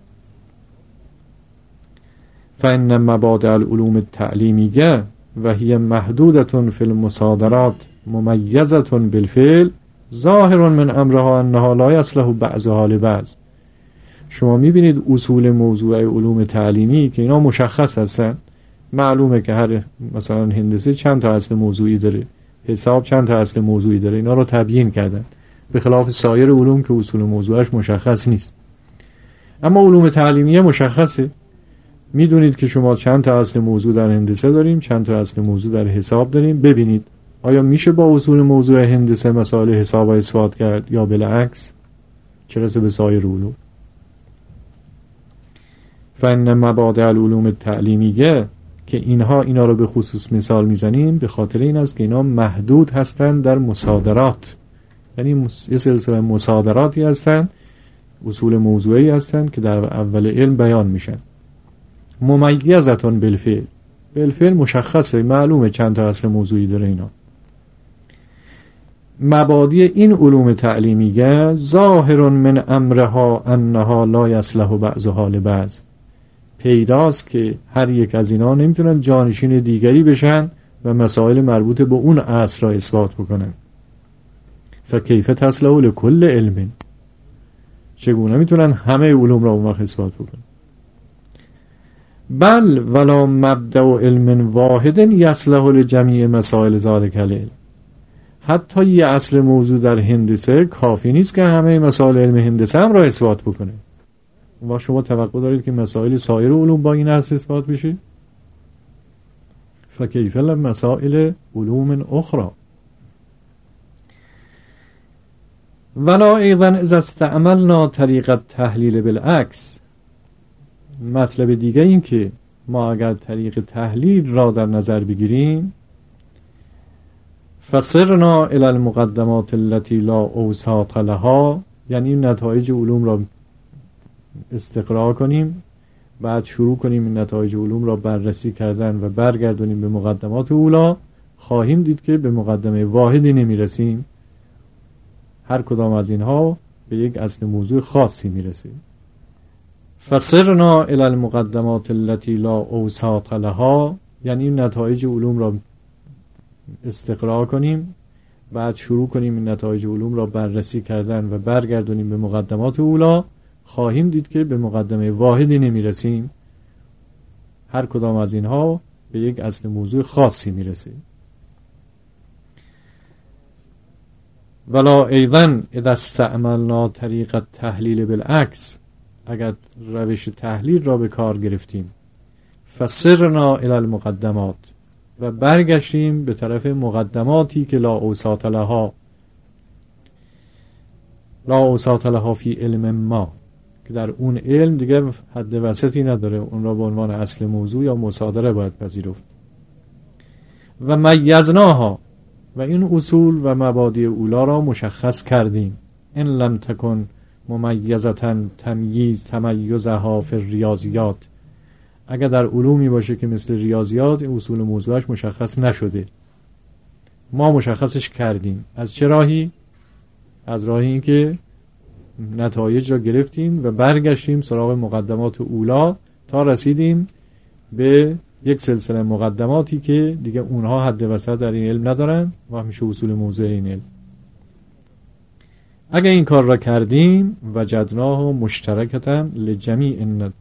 فإن مبادئ العلوم التعلیمیه و هی محدودة فی المصادرات ممیزة بالفعل ظاهر من امرها انها لا یصلح بعضها لبعض. شما میبینید اصول موضوع علوم تعلیمی که اینا مشخص هستن، معلومه که هر مثلا هندسه چند تا اصل موضوعی داره، حساب چند تا اصل موضوعی داره، اینا رو تبیین کردن، به خلاف سایر علوم که اصول موضوعش مشخص نیست. اما علوم تعلیمیه مشخصه، میدونید که شما چند تا اصل موضوع در هندسه داریم، چند تا اصل موضوع در حساب داریم. ببینید آیا میشه با اصول موضوع هندسه مسائل حساب اثبات کرد یا بالعکس؟ چه رسه به سایر علوم. فن مبادئ العلوم التعلیمیه که اینا رو به خصوص مثال میزنیم به خاطر این است که اینا محدود هستند در مصادرات، یعنی یه سلسله مصادراتی هستند، اصول موضوعی هستند که در اول علم بیان میشن. ممیزتون بالفعل، بالفعل مشخصه، معلومه چند تا اصل موضوعی داره اینا. مبادئ این علوم تعلیمیه ظاهر من امرها انها لا یصلح بعضها لبعض، پیداست که هر یک از اینا نمیتونن جانشین دیگری بشن و مسائل مربوط به اون اصل را اثبات بکنن. فکیف تصلح لکل علم، چگونه میتونن همه علوم را اون وقت اثبات بکنن؟ بل ولا مبدأ علم واحد یصلح لجمیع مسائل ذلک العلم، حتی یه اصل موضوع در هندسه کافی نیست که همه مسائل علم هندسه هم را اثبات بکنه. و شما توقع دارید که مسائل سایر علوم با این اصل اثبات بشه؟ فکیف مسائل علوم اخرى. ولا ایضا اذا استعملنا طریق التحلیل بالعکس، مطلب دیگه این که ما اگر طریق تحلیل را در نظر بگیریم، فسرنا الى المقدمات التي لا اوساط لها، یعنی نتایج علوم را استقرا کنیم، بعد شروع کنیم این نتایج علوم را بررسی کردن و برگردونیم به مقدمات اولا، خواهیم دید که به مقدمه واحدی نمیرسیم، هر کدام از اینها به یک اصل موضوع خاصی میرسیم. فسرنا الى المقدمات التي لا اوساط لها، یعنی نتایج علوم را استقرا کنیم، بعد شروع کنیم این نتایج علوم را بررسی کردن و برگردونیم به مقدمات اولا، خواهیم دید که به مقدمه واحدی نمیرسیم، هر کدام از اینها به یک اصل موضوع خاصی میرسیم. ولا ایضا اذا استعملنا طریق التحلیل بالعکس، اگر روش تحلیل را به کار گرفتیم، فسرنا الی المقدمات، و برگشتیم به طرف مقدماتی که لا اوساط لها فی علم ما، که در اون علم دیگه حد وسطی نداره، اون را به عنوان اصل موضوع یا مصادره باید پذیرفت. و میزناها، و این اصول و مبادئ اولا را مشخص کردیم. ان لم تکن ممیزتا تمیزها فی الریاضیات، اگر در علومی باشه که مثل ریاضیات این اصول موضوعش مشخص نشده، ما مشخصش کردیم. از چه راهی؟ از راهی این که نتایج را گرفتیم و برگشتیم سراغ مقدمات اولا تا رسیدیم به یک سلسله مقدماتی که دیگه اونها حد وسط در این علم ندارن و میشه اصول موضوع این علم. اگر این کار را کردیم وجدناه مشترکتا لجمیع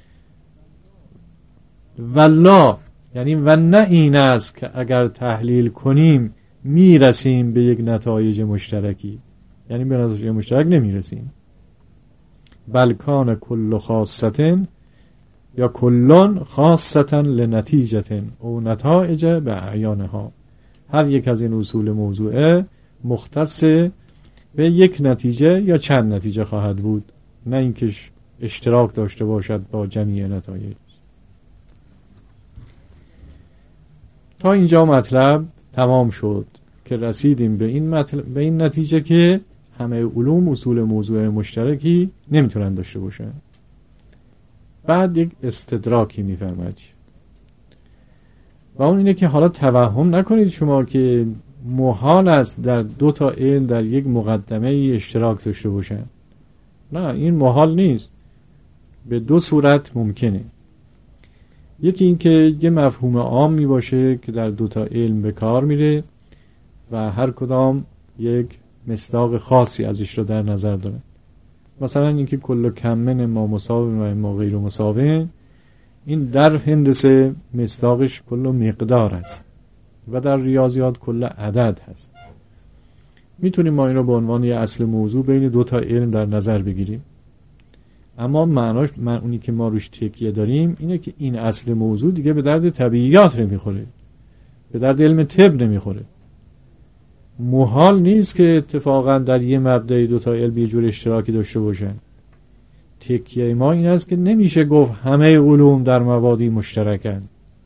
والله، یعنی و نه این است که اگر تحلیل کنیم میرسیم به یک نتایج مشترکی، یعنی به نتایج مشترک نمیرسیم. بل کان کل خاصتن یا کلان خاصتن لنتیجتن او نتایج به اعیانها، هر یک از این اصول موضوعه مختص به یک نتیجه یا چند نتیجه خواهد بود، نه اینکه اشتراک داشته باشد با جمیع نتایج. تا اینجا مطلب تمام شد که رسیدیم به این نتیجه که همه علوم اصول موضوع مشترکی نمیتونن داشته باشن. بعد یک استدراکی میفرمد و اون اینه که حالا توهم نکنید شما که محال است در دو تا علم در یک مقدمه ای اشتراک داشته باشن. نه، این محال نیست، به دو صورت ممکنه. یکی این که یه مفهوم عام می باشه که در دو تا علم به کار میره و هر کدام یک مصداق خاصی ازش رو در نظر داره. مثلا اینکه کل کم من ما مساوی و ما غیر مساوی، این در هندسه مصداقش کل مقدار است و در ریاضیات کل عدد هست. میتونیم ما این رو به عنوان یه اصل موضوع بین دو تا علم در نظر بگیریم، اما معناش اونی که ما روش تکیه داریم اینه که این اصل موضوع دیگه به درد طبیعیات نمیخوره، به درد علم طب نمیخوره. محال نیست که اتفاقا در یه مبدأ دوتا علم یه جور اشتراکی داشته باشن. تکیه ما این است که نمیشه گفت همه علوم در مبادی مشترکن،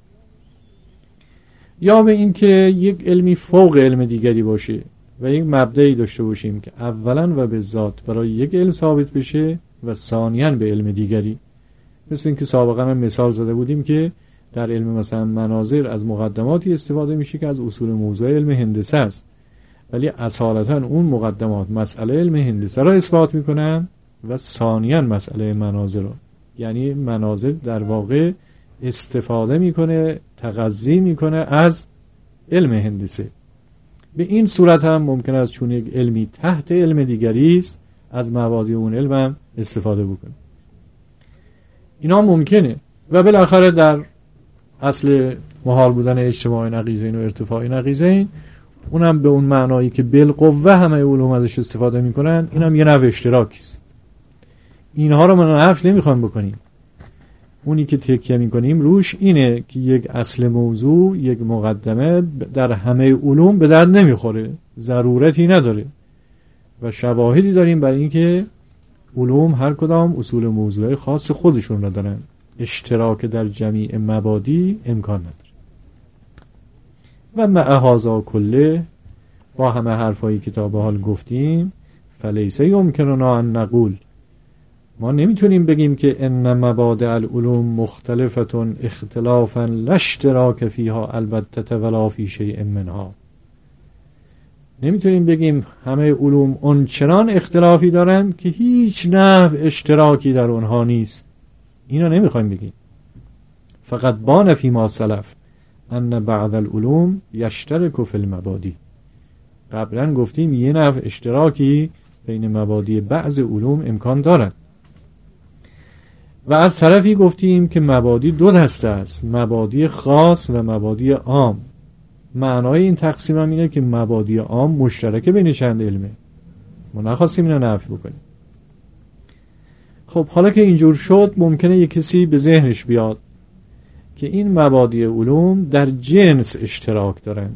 یا به این که یک علمی فوق علم دیگری باشه و یک مبدأی داشته باشیم که اولا و به ذات برای یک علم ثابت بشه و ثانیاً به علم دیگری. مثل اینکه سابقا هم مثال زده بودیم که در علم مثلا مناظر از مقدماتی استفاده میشه که از اصول موضوع علم هندسه است، ولی اصالتا اون مقدمات مسئله علم هندسه را اثبات میکنن و ثانیاً مسئله مناظر را. یعنی مناظر در واقع استفاده میکنه، تغذی میکنه از علم هندسه. به این صورت هم ممکن است چون یک علمی تحت علم دیگری است از مبادی اون علم هم استفاده بکنه. اینا ممکنه و بالاخره در اصل محال بودن اجتماع نقیضین و ارتفاع نقیضین، اونم به اون معنایی که بالقوه همه علوم ازش استفاده میکنن، اینم یه نوع اشتراکی است. اینها رو ما نفی نمیخوایم بکنیم. اونی که تکیه میکنیم روش اینه که یک اصل موضوع، یک مقدمه در همه علوم به درد نمیخوره، ضرورتی نداره و شواهدی داریم برای اینکه علوم هر کدام اصول موضوعی خاص خودشون را دارن. اشتراک در جمیع مبادی امکان نداره. و مع هذا کله، با همه حرفایی که تا به حال گفتیم، فلیس یمکننا ان نقول، ما نمیتونیم بگیم که ان مبادئ العلوم مختلفتون اختلافا لا اشتراک فیها البته ولا فی شیء منها. نمیتونیم بگیم همه علوم اونچنان اختلافی دارن که هیچ نحو اشتراکی در اونها نیست. اینا نمیخوایم بگیم. فقط بان فی ما سلف ان بعض العلوم یشترک فی المبادی. قبلا گفتیم یه نحو اشتراکی بین مبادی بعض علوم امکان دارد. و از طرفی گفتیم که مبادی دو دسته است، مبادی خاص و مبادی عام. معنای این تقسیم هم اینه که مبادی عام مشترک بین چند علمه. ما نخواستیم اینو نفی بکنیم. خب حالا که اینجور شد، ممکنه یک کسی به ذهنش بیاد که این مبادی علوم در جنس اشتراک دارن،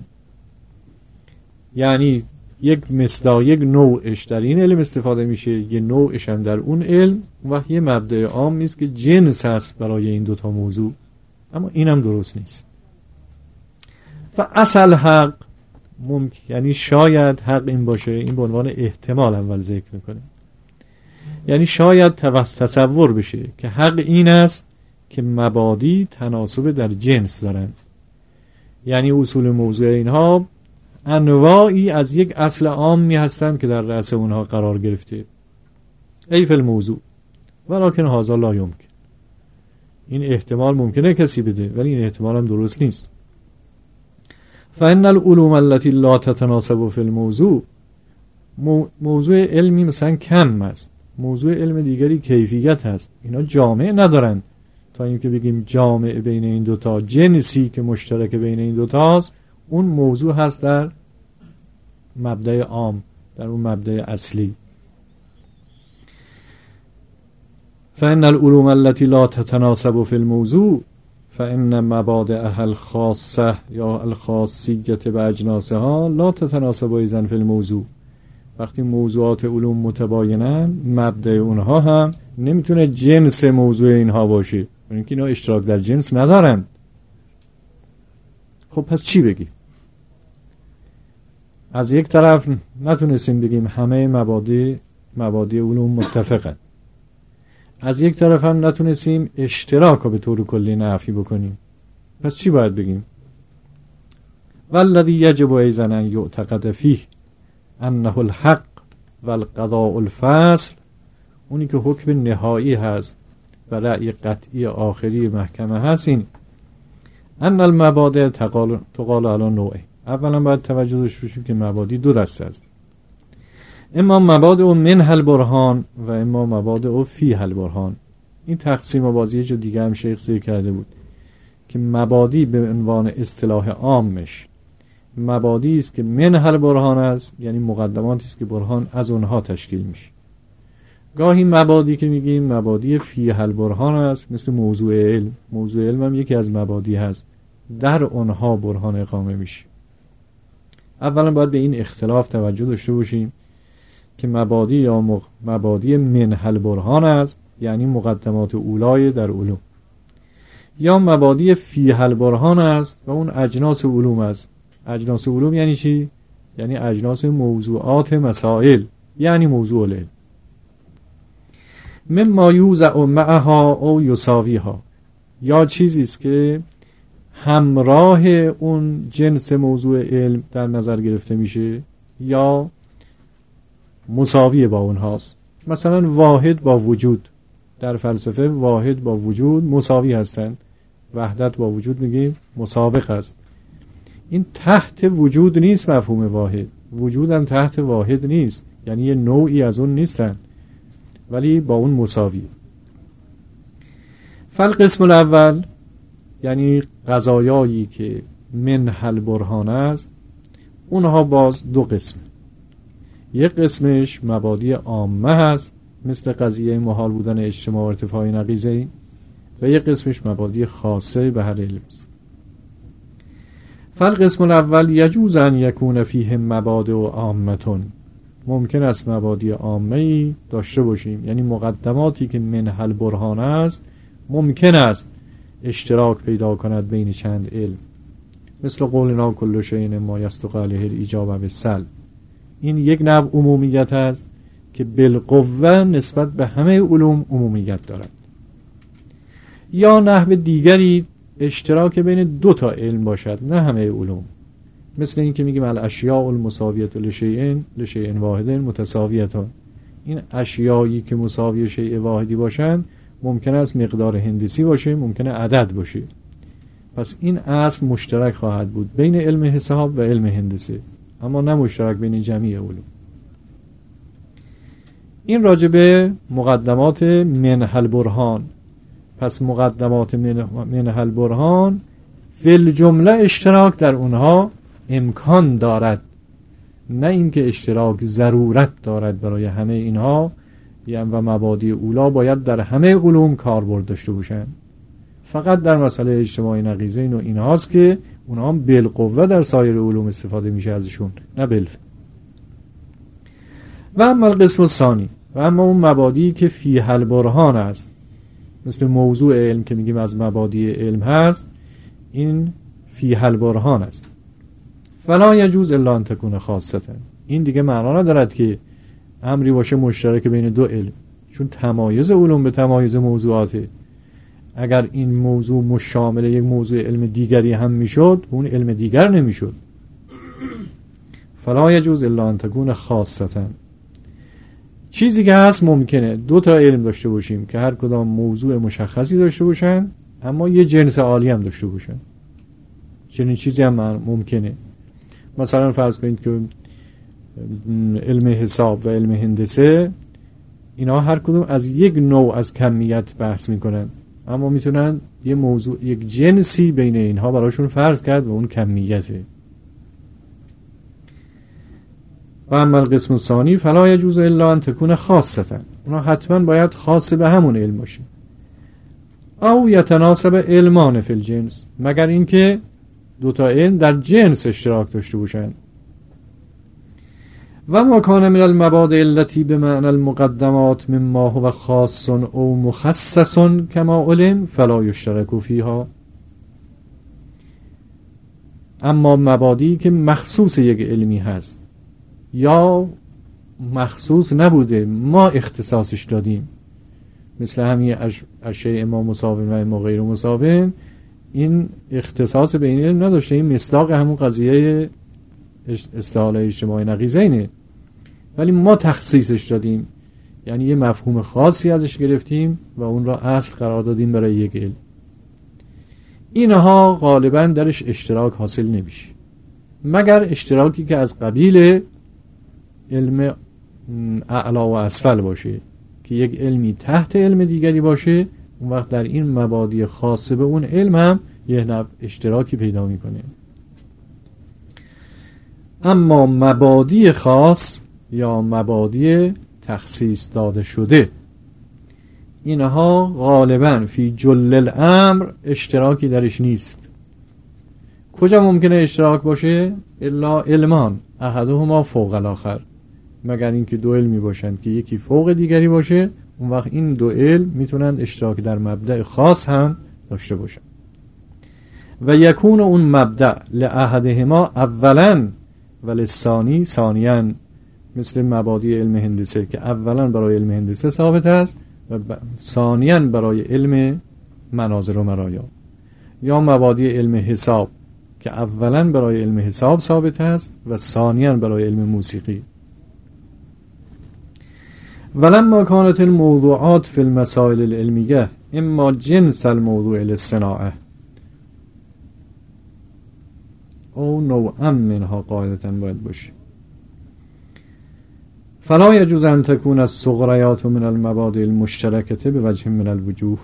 یعنی یک مصداق، یک نوعش در این علم استفاده میشه، یه نوعش هم در اون علم، و یه مبدأ عام نیست که جنس هست برای این دوتا موضوع. اما اینم درست نیست. و اصل حق یعنی شاید حق این باشه، این به عنوان احتمال اول ذکر میکنه، یعنی شاید تصور بشه که حق این است که مبادی تناسب در جنس دارن، یعنی اصول موضوع اینها انواعی از یک اصل عامی هستند که در رأس اونها قرار گرفته، ای فی الموضوع، ولکن هذا لا یمکن. این احتمال ممکنه کسی بده، ولی این احتمال هم درست نیست. فإن العلوم التي لا تتناسب في الموضوع، موضوع علمی مثلا کم است، موضوع علم دیگری کیفیت هست، اینا جامع ندارن تا اینکه بگیم جامع بین این دوتا، جنسی که مشترک بین این دوتا هست، اون موضوع هست در مبدأ عام، در اون مبدأ اصلی. فإن العلوم التي لا تتناسب في الموضوع فإن مبادئها الخاصة یا الخاصیة باجناسها لا تتناسب ایضا في الموضوع. وقتی موضوعات علوم متباینن، مبدأ اونها هم نمیتونه جنس موضوع اینها باشه، یعنی اینکه اینا اشتراک در جنس ندارن. خب پس چی بگیم؟ از یک طرف نتونستیم بگیم همه مبادی علوم متفقن، از یک طرف هم نتونستیم اشتراک رو به طور کلی نفی بکنیم. پس چی باید بگیم؟ والذی یجب ایضا ان یعتقد فیه انه الحق والقضاء الفصل، اونی که حکم نهایی هست و رأی قطعی آخری محکمه هست، این ان المبادئ تقال علی نوعه. اولا باید توجه داشته باشیم که مبادی دو دسته است، اما مبادئ منها البرهان و اما مبادئ فیها البرهان. این تقسیم و بازی جو دیگه هم شیخ ذکر کرده بود که مبادی به عنوان اصطلاح عامش مبادی است که منها البرهان است، یعنی مقدماتی است که برهان از اونها تشکیل میشه. گاهی مبادی که میگیم مبادی فیها البرهان است، مثل موضوع علم. موضوع علم هم یکی از مبادی هست، در اونها برهان اقامه میشه. اولا باید به این اختلاف توجه داشته باشیم که مبادی یا مبادی منح البرهان است، یعنی مقدمات اولای در علوم، یا مبادی فیه البرهان است و اون اجناس علوم است. اجناس علوم یعنی چی؟ یعنی اجناس موضوعات مسائل، یعنی موضوع العلم. مما یوزع معها او یساویها، یا چیزی است که همراه اون جنس موضوع علم در نظر گرفته میشه یا مساوی با اونهاست. مثلا واحد با وجود، در فلسفه واحد با وجود مساوی هستند، وحدت با وجود میگیم مسابق است. این تحت وجود نیست مفهوم واحد، وجود هم تحت واحد نیست، یعنی یه نوعی از اون نیستن، ولی با اون مساوی. فالقسم الاول، یعنی قضایایی که منح البرهان است، اونها باز دو قسم. یک قسمش مبادی عامه هست، مثل قضیه محال بودن اجتماع و ارتفاع نقیضین، و یک قسمش مبادی خاصه به هر علم است. فالقسم الاول یجوز ان یکون فیه مبادئ عامتون، ممکن است مبادی عامه‌ای داشته باشیم، یعنی مقدماتی که منح البرهان است ممکن است اشتراک پیدا کند بین چند علم، مثل قولنا کل شیء ما یصدق علیه الایجاب و السلب. این یک نوع عمومیت است که بالقوه نسبت به همه علوم عمومیت دارد. یا نحو دیگری اشتراک بین دو تا علم باشد، نه همه علوم، مثل این که میگیم الاشیاء المساویه لشیء واحد متساویتان. این اشیایی که مساوی شیء واحدی باشند ممکن است مقدار هندسی باشه، ممکن است عدد باشه. پس این اصل مشترک خواهد بود بین علم حساب و علم هندسه، اما نه مشترک بین جمیع علوم. این راجبه مقدمات منح البرهان. پس مقدمات منح البرهان فی الجمله اشتراک در اونها امکان دارد، نه اینکه اشتراک ضرورت دارد برای همه اینها، یعنی و مبادی اولا باید در همه علوم کاربرد داشته باشن. فقط در مسئله اجتماع نقیضین و اینهاست که اونها هم بالقوه در سایر علوم استفاده میشه ازشون، نه بالفعل. و اما القسم الثانی، و اما اون مبادی که فیه البرهان است، مثل موضوع علم که میگیم از مبادی علم هست، این فیه البرهان است. فلا یجوز الا ان تکون خاصه. این دیگه معنا ندارد که امری باشه مشترک بین دو علم، چون تمایز علوم به تمایز موضوعاته. اگر این موضوع مشامل یک موضوع علم دیگری هم میشد، اون علم دیگر نمیشد. فلا یجوز الا ان تکون خاصه. چیزی که هست ممکنه دو تا علم داشته باشیم که هر کدام موضوع مشخصی داشته باشن، اما یه جنس عالی هم داشته باشن. چنین چیزی هم ممکنه. مثلا فرض کنید که علم حساب و علم هندسه، اینا هر کدوم از یک نوع از کمیت بحث میکنن، اما میتونن یه موضوع، یک جنسی بین اینها براشون فرض کرد و اون کمیته. و اما القسم الثانی فلا یجوز الا ان تکون خاصه. اونا حتما باید خاص به همون علم باشه. او یتناسب علمان فی الجنس، مگر اینکه دو تا علم در جنس اشتراک داشته باشند. و ما کان من المبادئ التي بمعنى المقدمات مما هو خاص او مخصص كما علم فلا يشترك فيها. اما مبادی که مخصوص یک علمی هست یا مخصوص نبوده، ما اختصاصش دادیم، مثل همین اشیاء ما مساوین و ما غیر مساوین، این اختصاص به این علم نداشته. این مصداق همون قضیه استحاله اجتماع نقیضینه، ولی ما تخصیصش دادیم، یعنی یه مفهوم خاصی ازش گرفتیم و اون را اصل قرار دادیم برای یک علم. اینها غالبا درش اشتراک حاصل نمیشه، مگر اشتراکی که از قبیل علم اعلا و اسفل باشه، که یک علمی تحت علم دیگری باشه، اون وقت در این مبادی خاصه به اون علم هم یه نوع اشتراکی پیدا میکنه. اما مبادی خاص یا مبادی تخصیص داده شده، اینها غالبا فی جل الامر اشتراکی درش نیست. کجا ممکنه اشتراک باشه؟ الا علمان احدهما فوق الاخر، مگر اینکه دو علمی باشند که یکی فوق دیگری باشه، اون وقت این دو علم میتونن اشتراک در مبدأ خاص هم داشته باشن. و یکون اون مبدأ لأحدهما اولا و للثانی ثانیاً، مثل مبادی علم هندسه که اولا برای علم هندسه ثابت است و ثانیاً برای علم مناظر و مرایا، یا مبادی علم حساب که اولا برای علم حساب ثابت است و ثانیاً برای علم موسیقی. ولما كانت الموضوعات في المسائل العلمية اما جنس الموضوع للصناعة او نوعا منها قاعدة باید باشه، فلا يجوز ان تكون الصغريات من المبادئ المشتركة بوجه من الوجوه.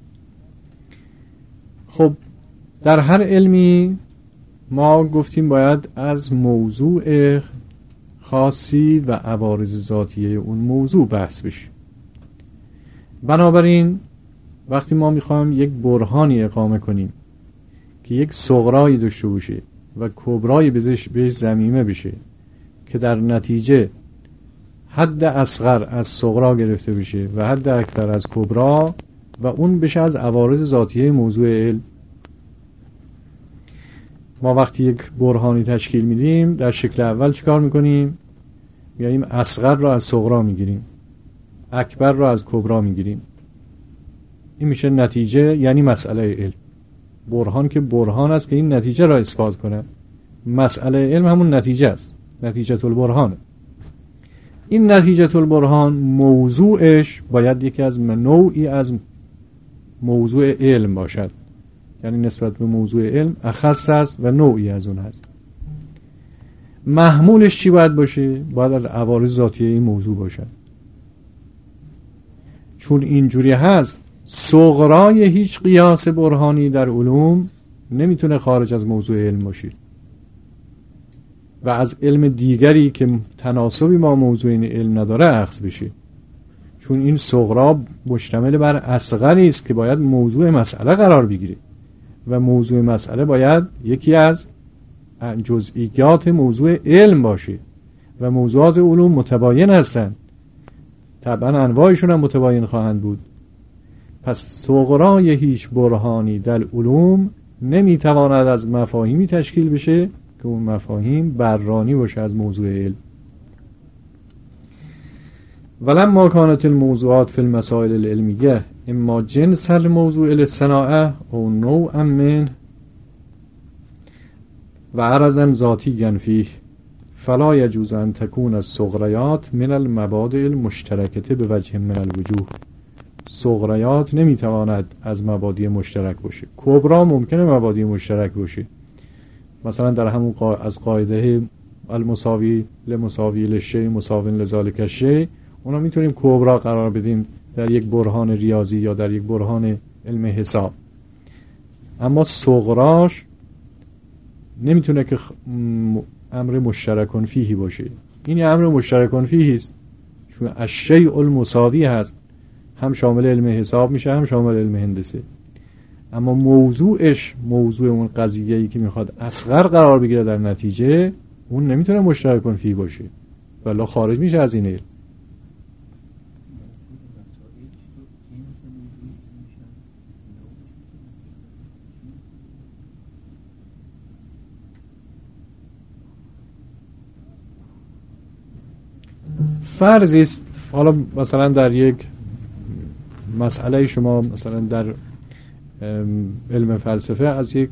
خب در هر علمی ما گفتیم باید از موضوع خاصی و عوارض ذاتیه اون موضوع بحث بشه. بنابراین وقتی ما میخوایم یک برهانی اقامه کنیم که یک صغرایی داشته باشه و کبرایی بهش ضمیمه بشه که در نتیجه حد اصغر از صغرا گرفته بشه و حد اکبر از کبرا و اون بشه از عوارض ذاتیه موضوع علم، ما وقتی یک برهانی تشکیل میدیم در شکل اول چیکار میکنیم؟ میاییم اصغر را از صغرا میگیریم، اکبر را از کبرا میگیریم. این میشه نتیجه، یعنی مسئله علم. برهان که برهان است که این نتیجه را اثبات کنه، مسئله علم همون نتیجه است، نتیجه البرهان. این نتیجه البرهان موضوعش باید یکی از نوعی از موضوع علم باشد، یعنی نسبت به موضوع علم اخص است و نوعی از اون هست. محمولش چی باید باشه؟ باید از عوارض ذاتیه این موضوع باشد. چون اینجوری هست صغرای هیچ قیاس برهانی در علوم نمیتونه خارج از موضوع علم باشه و از علم دیگری که تناسبی با موضوع این علم نداره اخذ بشه، چون این صغرا مشتمل بر اصغری است که باید موضوع مسئله قرار بگیره و موضوع مسئله باید یکی از جزئیات موضوع علم باشه و موضوعات علوم متباین هستند، طبعا انواعشون هم متباین خواهند بود. پس صغرای هیچ برهانی در علوم نمیتواند از مفاهیمی تشکیل بشه که اون مفاهیم بررانی باشه از موضوع علم. ولما كانت الموضوعات في المسائل العلمية اما جنس الموضوع للصناعة او نوعا منه و عرضا ذاتيا فيه فلا يجوز ان تكون الصغريات من المبادئ المشتركة بوجه من الوجوه. صغريات نمیتواند از مبادئ مشترک باشه. کبرا ممکنه مبادئ مشترک باشه، مثلا در همون از قاعده المساوی لمساوی للشیء مساوی لذالک الشیء، اونا میتونیم کبرا قرار بدیم در یک برهان ریاضی یا در یک برهان علم حساب، اما صغراش نمیتونه که امر مشترکون فیهی باشه. این امر مشترکون فیهی است چون الشیء المساوی هست، هم شامل علم حساب میشه هم شامل علم هندسه، اما موضوعش موضوع اون قضیه‌ای که میخواد اصغر قرار بگیره در نتیجه، اون نمیتونه مشترکون فیه باشه ولی خارج میشه از این علم. فرضی است حالا مثلا در یک مسئله شما مثلا در علم فلسفه از یک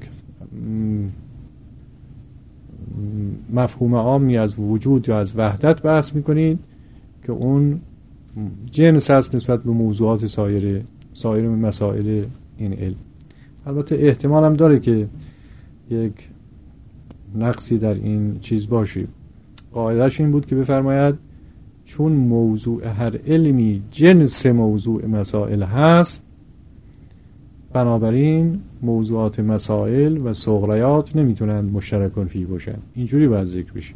مفهوم عامی از وجود یا از وحدت بحث میکنید که اون جنس است نسبت به موضوعات سایر مسائل این علم. البته احتمال هم داره که یک نقصی در این چیز باشه. قاعدهش این بود که بفرماید چون موضوع هر علمی جنس موضوع مسائل هست، بنابراین موضوعات مسائل و صغریات نمیتونند مشترکون فیه باشن. اینجوری باید ذکر بشه.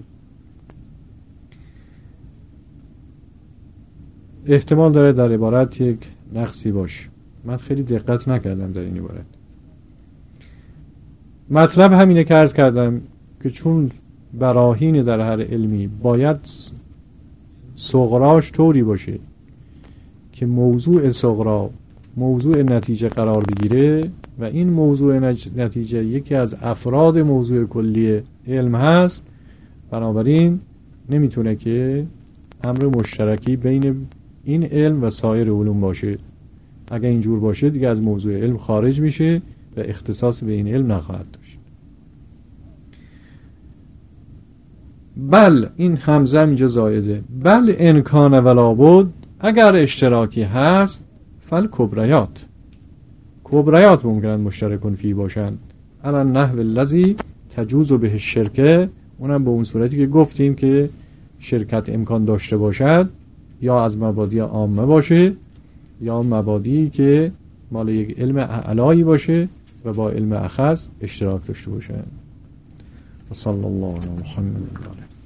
احتمال داره در عبارت یک نقصی باشه. من خیلی دقت نکردم در این عبارت. مطلب همینه که عرض کردم که چون براهین در هر علمی باید صغراش طوری باشه که موضوع صغرا موضوع نتیجه قرار بگیره و این موضوع نتیجه یکی از افراد موضوع کلی علم هست، بنابراین نمیتونه که امر مشترکی بین این علم و سایر علوم باشه. اگر اینجور باشه دیگه از موضوع علم خارج میشه و اختصاص به این علم نخواهد داشت. بل، این همزه اینجا زائده، بل انکان ولا بد، اگر اشتراکی هست فل کبریات ممکنن مشترکون فی باشند، علی نحو الذی تجوز به شرکه، اونم به اون صورتی که گفتیم که شرکت امکان داشته باشد، یا از مبادی عامه باشه یا مبادی که مال یک علم اعلایی باشه و با علم اخص اشتراک داشته باشه. و صلی الله علی محمد.